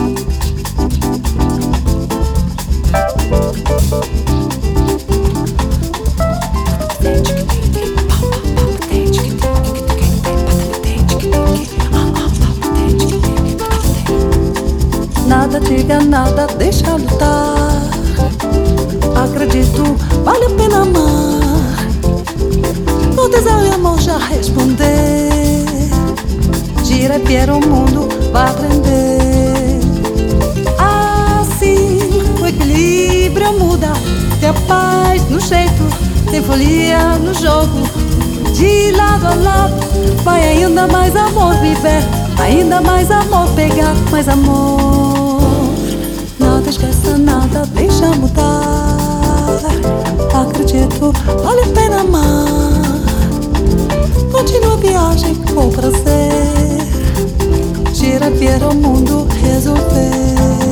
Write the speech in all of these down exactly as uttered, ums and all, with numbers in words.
Nada diga nada, deixa lutar. Acredito, vale a pena amar. O tesão e amor já responder. Gira e piera o mundo, vai aprender. Assim, o equilíbrio muda. Tem a paz no jeito, tem folia no jogo. De lado a lado, vai ainda mais amor viver. Ainda mais amor pegar, mais amor. Nada esqueça nada, deixa mudar. Acredito, vale a pena amar. Continua a viagem com prazer. Gira, vira o mundo, resolver.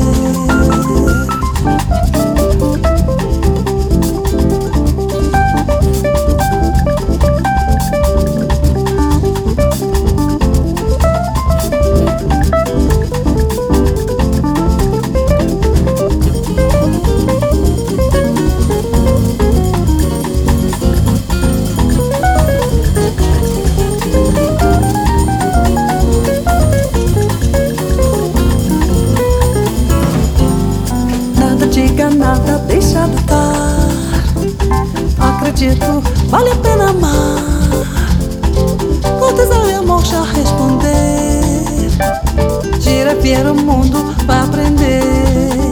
Diga nada, deixa lutar. Acredito, vale a pena amar. Com tesão e amor já responder. Gira, vira o mundo, vai aprender.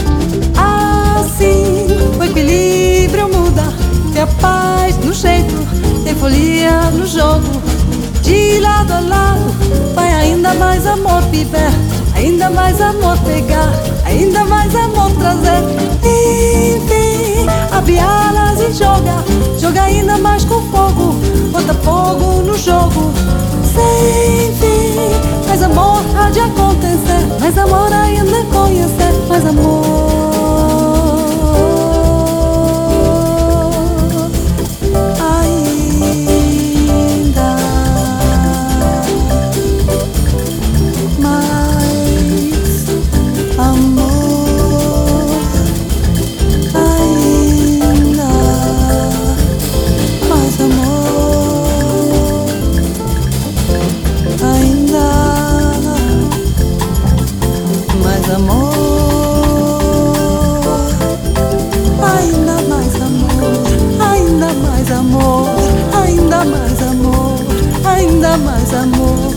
Assim, o equilíbrio muda. Tem a paz no jeito, tem folia no jogo. De lado a lado, vai ainda mais amor viver. Ainda mais amor pegar, ainda mais amor trazer. Enfim, abre alas e joga. Joga ainda mais com fogo. Bota fogo no jogo. Sem fim, mais amor há de acontecer. Mais amor ainda conhecer. Mais amor. Ainda mais amor,